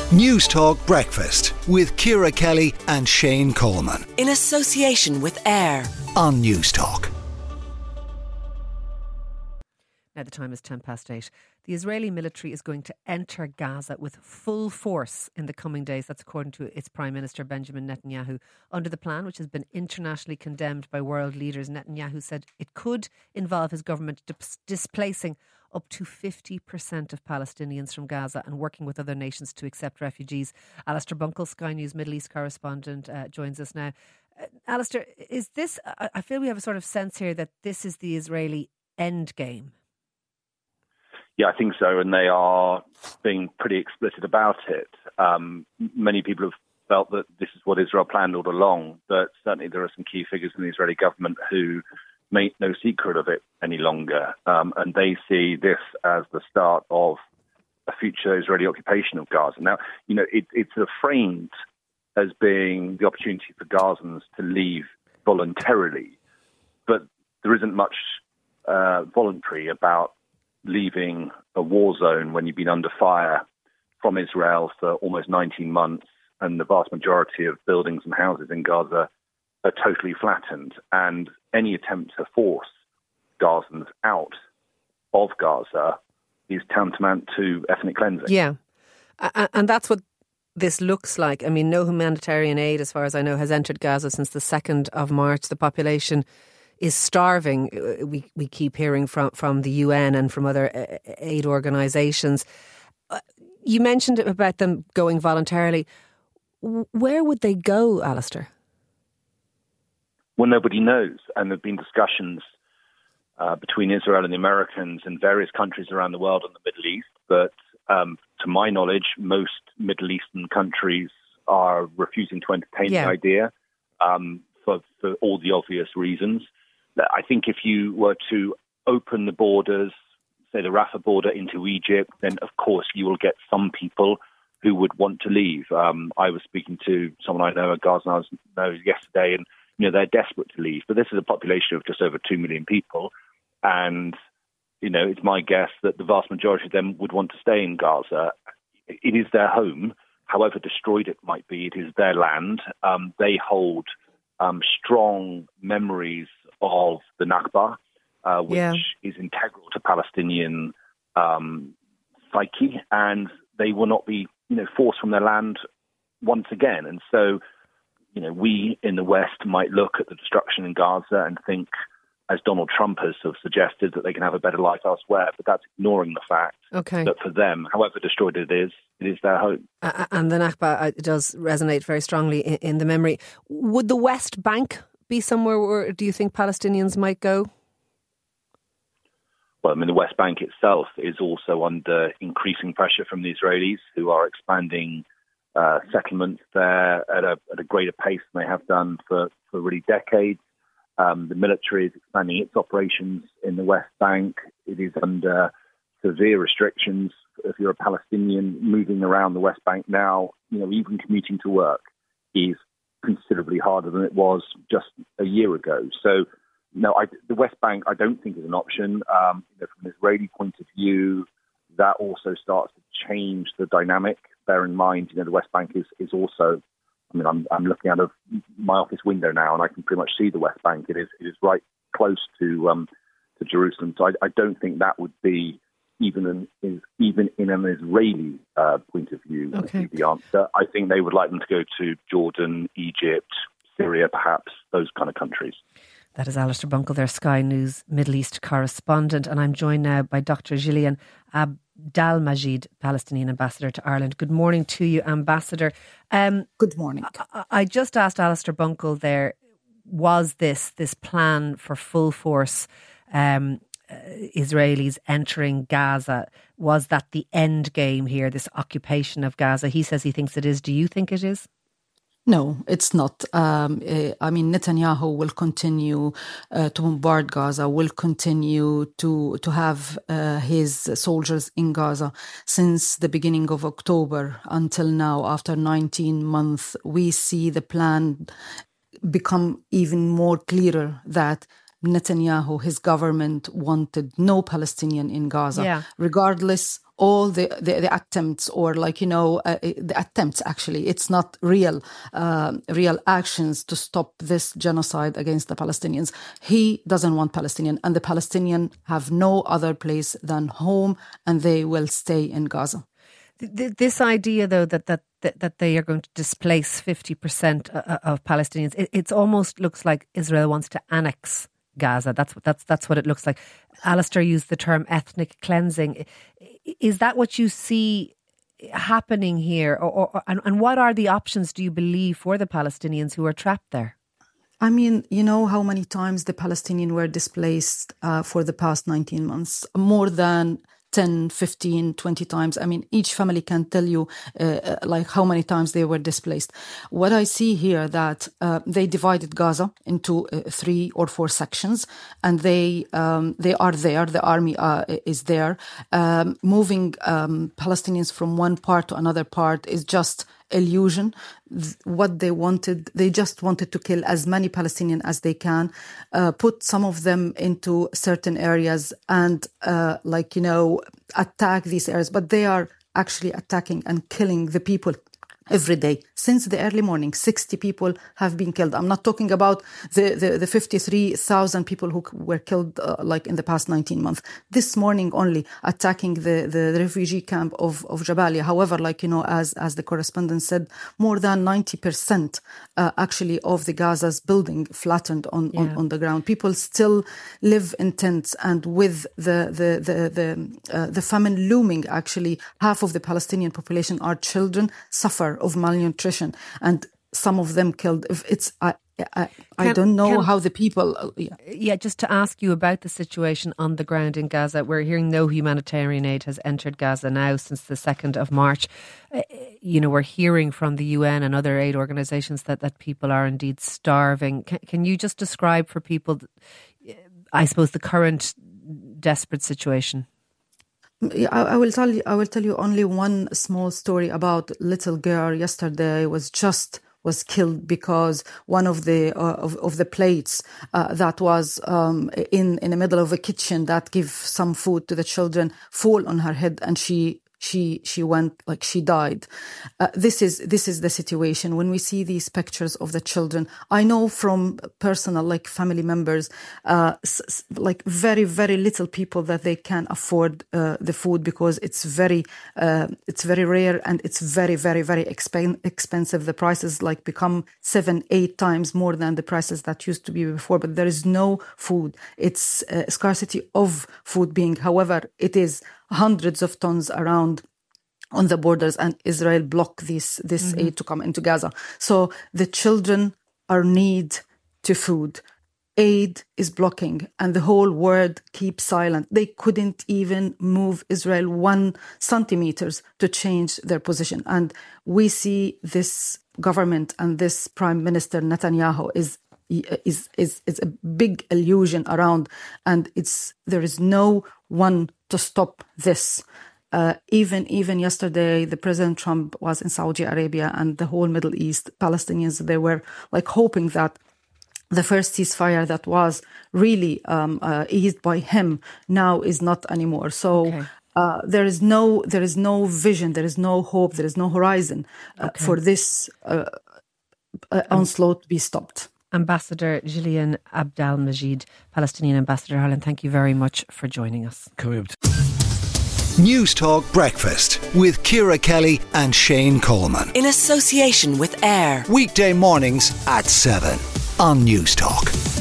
News Talk Breakfast with Ciara Kelly and Shane Coleman. In association with AIR On News Talk. Now the time is 8:10. The Israeli military is going to enter Gaza with full force in the coming days. That's according to its Prime Minister Benjamin Netanyahu. Under the plan, which has been internationally condemned by world leaders, Netanyahu said it could involve his government displacing up to 50% of Palestinians from Gaza and working with other nations to accept refugees. Alistair Bunkle, Sky News Middle East correspondent, joins us now. Alistair, is this, I feel we have a sort of sense here that this is the Israeli end game. Yeah, I think so, and they are being pretty explicit about it. Many people have felt that this is what Israel planned all along, but certainly there are some key figures in the Israeli government who make no secret of it any longer, and they see this as the start of a future Israeli occupation of Gaza. Now, you know, it's sort of framed as being the opportunity for Gazans to leave voluntarily, but there isn't much voluntary about leaving a war zone when you've been under fire from Israel for almost 19 months and the vast majority of buildings and houses in Gaza are totally flattened. And any attempt to force Gazans out of Gaza is tantamount to ethnic cleansing. Yeah, and that's what this looks like. I mean, no humanitarian aid, as far as I know, has entered Gaza since the 2nd of March. The population is starving. We keep hearing from the UN and from other aid organisations. You mentioned about them going voluntarily. Where would they go, Alistair? Well, nobody knows. And there have been discussions between Israel and the Americans and various countries around the world and the Middle East. But to my knowledge, most Middle Eastern countries are refusing to entertain the idea for all the obvious reasons. I think if you were to open the borders, say the Rafah border into Egypt, then of course you will get some people who would want to leave. I was speaking to someone I know at Gaza yesterday, and they're desperate to leave. But this is a population of just over 2 million people, and it's my guess that the vast majority of them would want to stay in Gaza. It is their home, however destroyed it might be. It is their land. They hold strong memories of the Nakba, which is integral to Palestinian psyche, and they will not be, forced from their land once again. And so, we in the West might look at the destruction in Gaza and think, as Donald Trump has sort of suggested, that they can have a better life elsewhere. But that's ignoring the fact that for them, however destroyed it is their home. And the Nakba does resonate very strongly in the memory. Would the West Bank be somewhere where do you think Palestinians might go? Well, the West Bank itself is also under increasing pressure from the Israelis, who are expanding settlements there at a greater pace than they have done for really decades. The military is expanding its operations in the West Bank. It is under severe restrictions. If you're a Palestinian moving around the West Bank now, even commuting to work is considerably harder than it was just a year ago. So, no, the West Bank I don't think is an option. From an Israeli point of view, that also starts to change the dynamic. Bear in mind, the West Bank is also, I'm looking out of my office window now, and I can pretty much see the West Bank. It is right close to Jerusalem. So I don't think that would be even in an Israeli point of view the answer. I think they would like them to go to Jordan, Egypt, Syria, perhaps those kind of countries. That is Alistair Bunkle, their Sky News Middle East correspondent, and I'm joined now by Dr. Gillian Abdelmajid, Palestinian ambassador to Ireland. Good morning to you, Ambassador. Good morning. I just asked Alistair Bunkle there, was this plan for full force Israelis entering Gaza, was that the end game here, this occupation of Gaza? He says he thinks it is. Do you think it is? No, it's not. Netanyahu will continue to bombard Gaza, will continue to have his soldiers in Gaza since the beginning of October until now. After 19 months, we see the plan become even more clearer that Netanyahu, his government, wanted no Palestinian in Gaza, regardless all the attempts, or the attempts, actually, it's not real actions to stop this genocide against the Palestinians. He doesn't want Palestinian, and the Palestinians have no other place than home, and they will stay in Gaza. This idea, though, that they are going to displace 50% of Palestinians, it almost looks like Israel wants to annex Gaza. That's what it looks like. Alistair used the term ethnic cleansing. Is that what you see happening here, and what are the options, do you believe, for the Palestinians who are trapped there? I mean, you know how many times the Palestinians were displaced for the past 19 months? More than 10, 15, 20 times. I mean, each family can tell you how many times they were displaced. What I see here, that they divided Gaza into 3 or 4 sections, and they are there. The army is there. Moving Palestinians from one part to another part is just illusion. What they just wanted to kill as many Palestinians as they can, put some of them into certain areas and attack these areas. But they are actually attacking and killing the people every day. Since the early morning, 60 people have been killed. I'm not talking about the 53,000 people who were killed in the past 19 months. This morning only, attacking the refugee camp of Jabalia. However, as the correspondent said, more than 90% actually of the Gaza's building flattened on the ground. People still live in tents, and with the famine looming, actually, half of the Palestinian population are children, suffer of malnutrition, and some of them killed. I don't know how the people... Just to ask you about the situation on the ground in Gaza. We're hearing no humanitarian aid has entered Gaza now since the 2nd of March. We're hearing from the UN and other aid organisations that people are indeed starving. Can you just describe for people, I suppose, the current desperate situation? I will tell you only one small story about little girl yesterday was killed because one of the plates that was in the middle of a kitchen that give some food to the children fall on her head, and she went, she died. This is the situation. When we see these pictures of the children, I know from personal, family members, very, very little people that they can afford the food, because it's very rare, and it's very, very, very expensive. The prices become 7-8 times more than the prices that used to be before. But there is no food. It's scarcity of food being. However, it is hundreds of tons around on the borders, and Israel blocked this aid to come into Gaza. So the children are need to food. Aid is blocking, and the whole world keeps silent. They couldn't even move Israel 1 centimeters to change their position. And we see this government and this Prime Minister Netanyahu is a big illusion around, and there is no one to stop this. Even yesterday, the President Trump was in Saudi Arabia, and the whole Middle East, Palestinians, they were hoping that the first ceasefire that was really eased by him now is not anymore. So there is no vision, there is no hope, there is no horizon for this onslaught to be stopped. Ambassador Gillian Abdel-Majid, Palestinian Ambassador Ireland, thank you very much for joining us. News Talk Breakfast with Ciara Kelly and Shane Coleman. In association with AIR. Weekday mornings at 7 on News Talk.